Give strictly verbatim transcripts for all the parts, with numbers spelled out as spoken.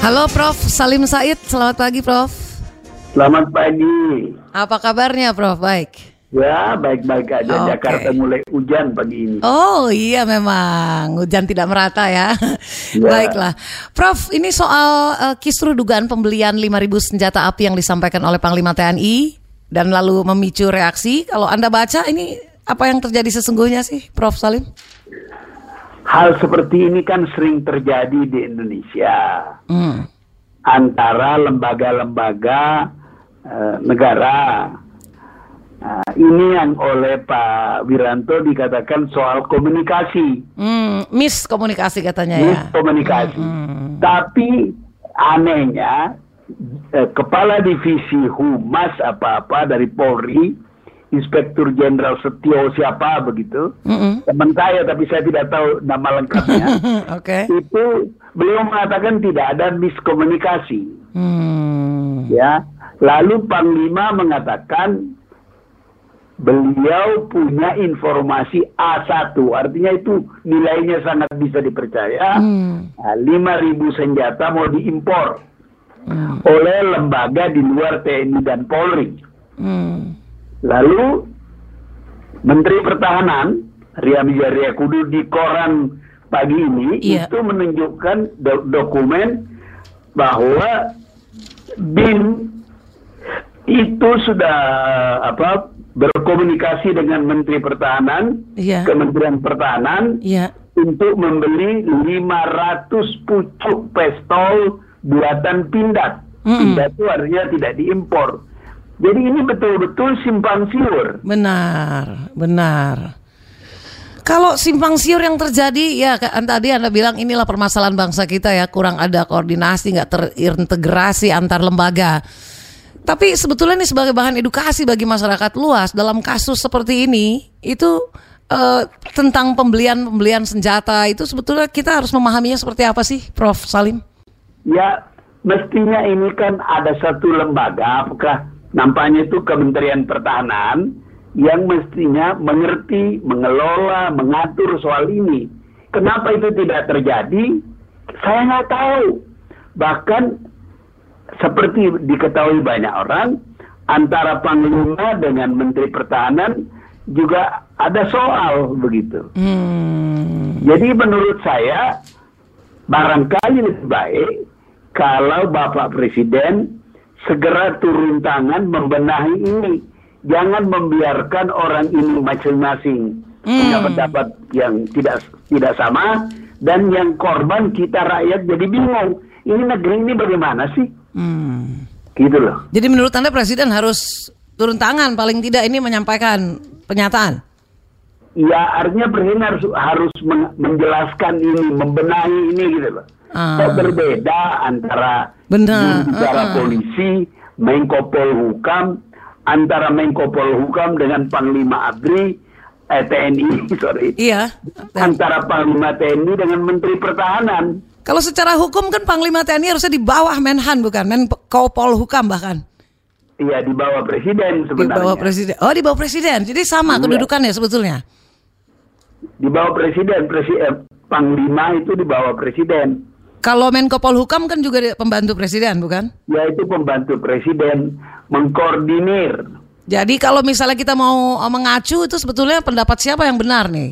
Halo Prof Salim Said, selamat pagi Prof. Selamat pagi. Apa kabarnya Prof? Baik. Ya, baik-baik aja. Okay. Jakarta mulai hujan pagi ini. Oh iya memang, hujan tidak merata ya. Ya. Baiklah. Prof, ini soal uh, kisru dugaan pembelian lima ribu senjata api yang disampaikan oleh Panglima T N I dan lalu memicu reaksi. Kalau Anda baca ini apa yang terjadi sesungguhnya sih Prof Salim? Hal seperti ini kan sering terjadi di Indonesia. Hmm. Antara lembaga-lembaga uh, negara. Nah, ini yang oleh Pak Wiranto dikatakan soal komunikasi. Hmm, miskomunikasi katanya ya. Miskomunikasi. Hmm. Tapi anehnya eh, Kepala Divisi Humas apa-apa dari Polri, Inspektur Jenderal Setio siapa begitu, mm-hmm. teman saya tapi saya tidak tahu nama lengkapnya. Okay. Itu beliau mengatakan tidak ada miskomunikasi. Hmm. Ya, lalu Panglima mengatakan beliau punya informasi A satu, artinya itu nilainya sangat bisa dipercaya. Hmm. Nah, lima ribu senjata mau diimpor hmm. oleh lembaga di luar T N I dan Polri. Hmm. Lalu Menteri Pertahanan Ria Mijaria Kudu di koran pagi ini yeah. itu menunjukkan do- dokumen bahwa B I N itu sudah apa berkomunikasi dengan Menteri Pertahanan, yeah. Kementerian Pertahanan yeah. untuk membeli lima ratus pucuk pistol buatan Pindad. Mm-hmm. Pindad itu artinya tidak diimpor. Jadi ini betul-betul simpang siur. Benar, benar. Kalau simpang siur yang terjadi, ya kan tadi Anda bilang inilah permasalahan bangsa kita ya, kurang ada koordinasi, nggak terintegrasi antar lembaga. Tapi sebetulnya ini sebagai bahan edukasi bagi masyarakat luas dalam kasus seperti ini, itu uh, tentang pembelian-pembelian senjata itu sebetulnya kita harus memahaminya seperti apa sih, Prof Salim? Ya, mestinya ini kan ada satu lembaga, apakah nampaknya itu Kementerian Pertahanan yang mestinya mengerti, mengelola, mengatur soal ini. Kenapa itu tidak terjadi? Saya nggak tahu. Bahkan seperti diketahui banyak orang, antara Panglima dengan Menteri Pertahanan juga ada soal begitu. Hmm. Jadi menurut saya barangkali lebih baik kalau Bapak Presiden segera turun tangan membenahi ini. Jangan membiarkan orang ini masing-masing hmm. punya pendapat yang tidak tidak sama, dan yang korban kita rakyat jadi bingung. Ini negeri ini bagaimana sih? Hmm. Gitu loh. Jadi menurut Anda Presiden harus turun tangan paling tidak ini menyampaikan pernyataan? Ya, artinya Presiden harus harus menjelaskan ini, membenahi ini gitu loh. Ah. Kok berbeda antara bicara uh-uh. polisi, Menko Polhukam, antara Menko Polhukam dengan Panglima Abri, eh, T N I, sorry. Iya. Antara Panglima T N I dengan Menteri Pertahanan. Kalau secara hukum kan Panglima T N I harusnya di bawah Menhan bukan? Menko Polhukam bahkan. Iya, di bawah Presiden sebenarnya. Di bawah Presiden. Oh, di bawah Presiden. Jadi sama iya. kedudukannya sebetulnya. Di bawah Presiden, Presiden Panglima itu di bawah Presiden. Kalau Menko Polhukam kan juga pembantu Presiden, bukan? Ya, itu pembantu Presiden, mengkoordinir. Jadi kalau misalnya kita mau mengacu, itu sebetulnya pendapat siapa yang benar nih?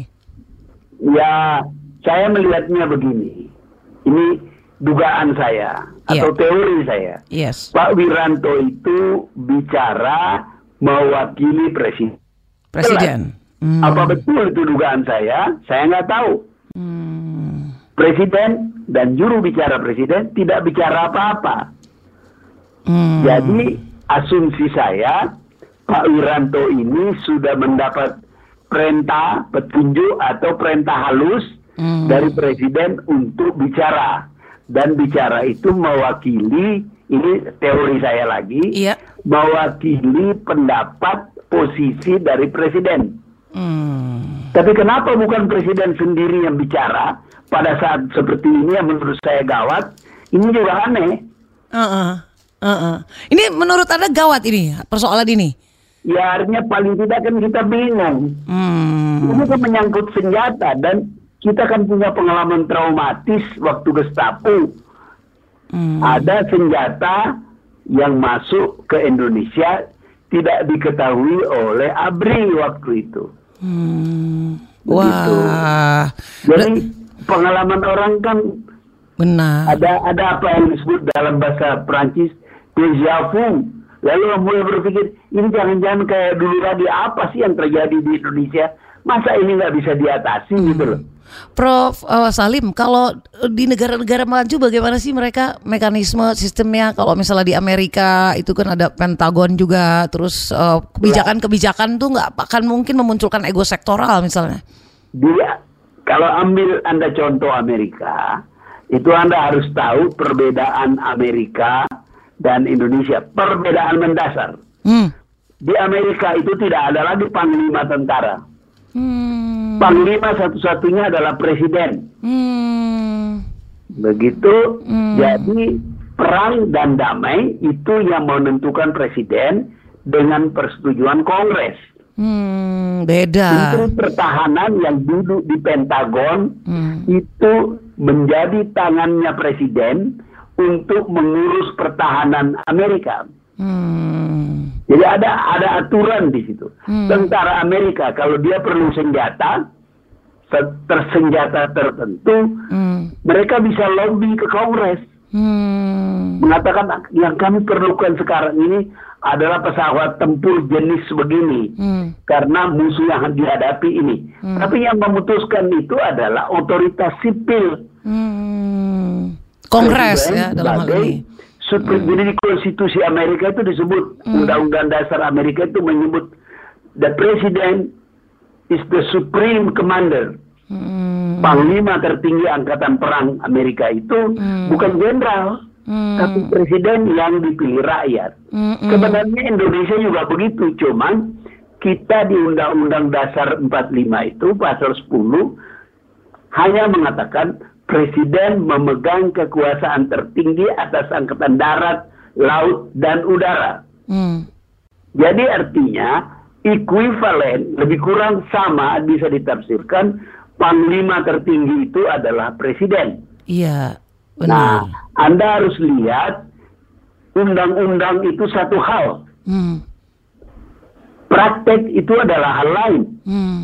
Ya, saya melihatnya begini. Ini dugaan saya, yeah. atau teori saya. Yes. Pak Wiranto itu bicara mewakili Presiden. Presiden. Hmm. Apa betul itu dugaan saya? Saya nggak tahu. Hmm. Presiden dan juru bicara Presiden tidak bicara apa-apa. Hmm. Jadi asumsi saya, Pak Wiranto ini sudah mendapat perintah, petunjuk atau perintah halus hmm. dari Presiden untuk bicara. Dan bicara itu mewakili, ini teori saya lagi, iya. mewakili pendapat posisi dari Presiden. Hmm. Tapi kenapa bukan Presiden sendiri yang bicara pada saat seperti ini yang menurut saya gawat? Ini juga aneh. Uh-uh. Uh-uh. Ini menurut Anda gawat ini persoalan ini? Ya, artinya paling tidak kan kita bingung. Hmm. Ini kan menyangkut senjata dan kita kan punya pengalaman traumatis waktu Gestapo. Hmm. Ada senjata yang masuk ke Indonesia tidak diketahui oleh A B R I waktu itu. Hmm. Begitu. Wah. Jadi pengalaman orang kan benar. Ada ada apa yang disebut dalam bahasa Perancis déjà vu. Lalu mulai berpikir, ini jangan-jangan kayak dulu lagi, apa sih yang terjadi di Indonesia? Masa ini nggak bisa diatasi hmm. gitu loh. Prof uh, Salim, kalau di negara-negara maju bagaimana sih mereka mekanisme sistemnya? Kalau misalnya di Amerika itu kan ada Pentagon juga, terus uh, kebijakan-kebijakan tuh nggak akan mungkin memunculkan ego sektoral misalnya. Dia kalau ambil Anda contoh Amerika, itu Anda harus tahu perbedaan Amerika dan Indonesia, perbedaan mendasar. Hmm. Di Amerika itu tidak ada lagi panglima tentara. Hmm. Panglima satu-satunya adalah presiden. Hmm. Begitu. Hmm. Jadi perang dan damai itu yang menentukan presiden dengan persetujuan Kongres. Hmm, beda. Menteri Pertahanan yang duduk di Pentagon hmm. itu menjadi tangannya presiden untuk mengurus pertahanan Amerika. Hmm. Jadi ada ada aturan di situ. Hmm. Tentara Amerika kalau dia perlu senjata, tersenjata tertentu, hmm. mereka bisa lobby ke Kongres. Hmm. Mengatakan yang kami perlukan sekarang ini adalah pesawat tempur jenis begini. Hmm. Karena musuh yang dihadapi ini. Hmm. Tapi yang memutuskan itu adalah otoritas sipil. Hmm. Kongres ya dalam hal ini. Super, hmm. Jadi di konstitusi Amerika itu disebut hmm. Undang-Undang Dasar Amerika itu menyebut the president is the supreme commander. Hmm. Panglima tertinggi angkatan perang Amerika itu hmm. bukan jenderal, hmm. tapi presiden yang dipilih rakyat. Hmm. Sebenarnya Indonesia juga begitu, cuman kita di Undang-Undang Dasar empat puluh lima itu pasal sepuluh hanya mengatakan presiden memegang kekuasaan tertinggi atas angkatan darat, laut, dan udara. Hmm. Jadi artinya ekuivalen, lebih kurang sama bisa ditafsirkan, panglima tertinggi itu adalah presiden. Iya, benar. Nah, Anda harus lihat undang-undang itu satu hal. Hmm. Praktek itu adalah hal lain. Hmm.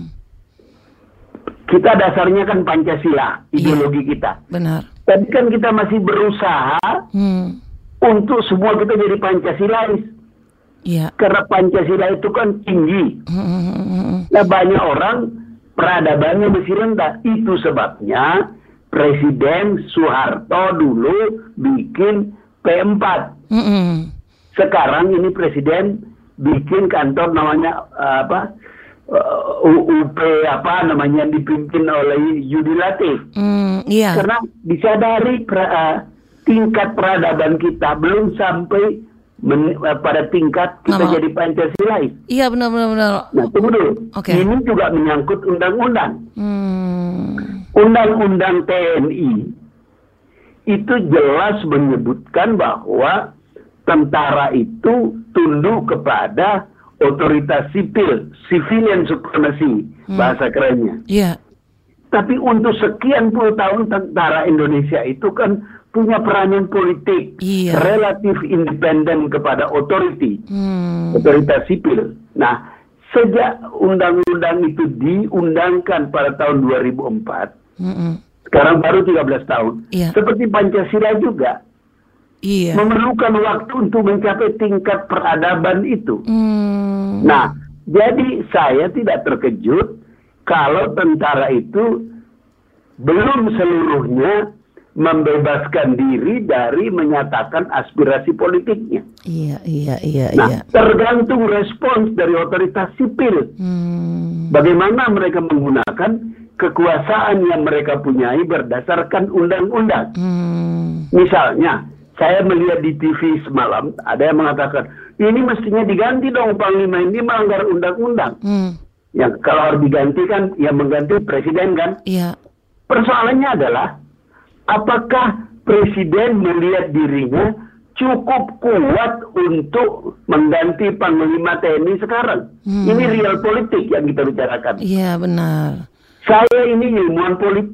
Kita dasarnya kan Pancasila, ideologi iya, kita. Benar. Tapi kan kita masih berusaha hmm. untuk semua kita jadi Pancasilais. Iya. Karena Pancasila itu kan tinggi. Hmm. Nah banyak orang peradabannya masih rendah. Itu sebabnya Presiden Soeharto dulu bikin P empat. Hmm. Sekarang ini Presiden bikin kantor namanya uh, apa? Uh, U P apa namanya dipimpin oleh Yudi Latif. Mm, iya. Karena disadari pra, uh, tingkat peradaban kita belum sampai men, uh, pada tingkat kita Nama. jadi Pancasilais. Iya benar-benar. Nah tunggu dulu. Okay. Ini juga menyangkut undang-undang. Hmm. Undang-undang T N I itu jelas menyebutkan bahwa tentara itu tunduk kepada otoritas sipil, civilian supremacy, hmm. bahasa kerennya. Iya. Yeah. Tapi untuk sekian puluh tahun tentara Indonesia itu kan punya peranan politik, yeah. relatif independen kepada otoriti, hmm. otoritas sipil. Nah, sejak undang-undang itu diundangkan pada tahun dua ribu empat, hmm. sekarang baru tiga belas tahun, yeah. seperti Pancasila juga. Iya. Memerlukan waktu untuk mencapai tingkat peradaban itu. Hmm. Nah, jadi saya tidak terkejut kalau tentara itu belum seluruhnya membebaskan diri dari menyatakan aspirasi politiknya. Iya, iya, iya. Nah, iya. tergantung respons dari otoritas sipil. Hmm. Bagaimana mereka menggunakan kekuasaan yang mereka punyai berdasarkan undang-undang. Hmm. Misalnya, saya melihat di T V semalam, ada yang mengatakan, ini mestinya diganti dong Panglima, ini melanggar undang-undang. Hmm. Ya, kalau harus diganti kan, yang mengganti presiden kan? Iya. Persoalannya adalah, apakah presiden melihat dirinya cukup kuat untuk mengganti Panglima T N I sekarang? Hmm. Ini real politik yang kita bicarakan. Iya, benar. Saya ini ilmuwan politik.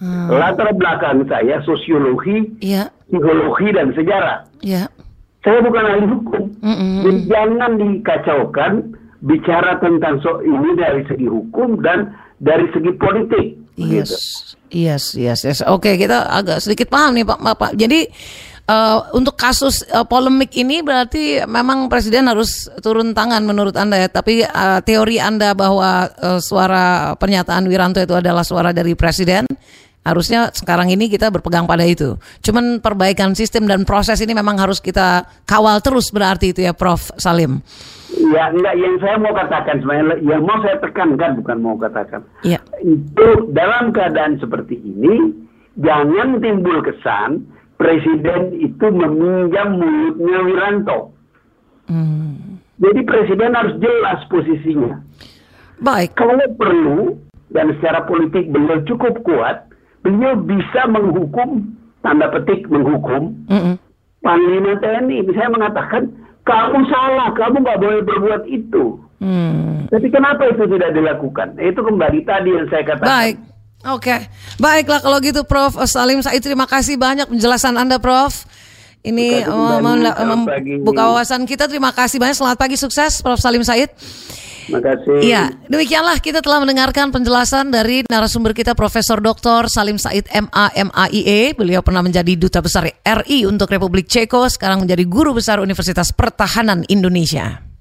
Hmm. Latar belakang saya sosiologi, ya. psikologi dan sejarah. Ya. Saya bukan ahli hukum. Mm-mm. Jadi jangan dikacaukan bicara tentang so ini dari segi hukum dan dari segi politik. Yes, Gitu. yes, yes, yes. Oke, kita agak sedikit paham nih Pak. Pak. Jadi uh, untuk kasus uh, polemik ini berarti memang Presiden harus turun tangan menurut Anda ya. Tapi uh, teori Anda bahwa uh, suara pernyataan Wiranto itu adalah suara dari Presiden, harusnya sekarang ini kita berpegang pada itu. Cuman perbaikan sistem dan proses ini memang harus kita kawal terus berarti itu ya Prof Salim. Ya, enggak, yang saya mau katakan sebenarnya, yang mau saya tekankan bukan mau katakan. Ya. Itu dalam keadaan seperti ini, jangan timbul kesan Presiden itu meminjam mulutnya Wiranto. Hmm. Jadi Presiden harus jelas posisinya. Baik. Kalau perlu, dan secara politik beliau cukup kuat, beliau bisa menghukum, tanda petik menghukum, Mm-mm. Panglima T N I. Saya mengatakan, kamu salah, kamu nggak boleh berbuat itu. Hmm. Tapi kenapa itu tidak dilakukan? Itu kembali tadi yang saya katakan. Baik, oke, baiklah kalau gitu Prof Salim Said, terima kasih banyak penjelasan Anda Prof. Ini membuka wawasan kita. Terima kasih banyak. Selamat pagi, sukses Prof Salim Said. Terima kasih. Iya, demikianlah kita telah mendengarkan penjelasan dari narasumber kita Profesor Doktor Salim Said M A M A I E. Beliau pernah menjadi Duta Besar R I untuk Republik Ceko, sekarang menjadi Guru Besar Universitas Pertahanan Indonesia.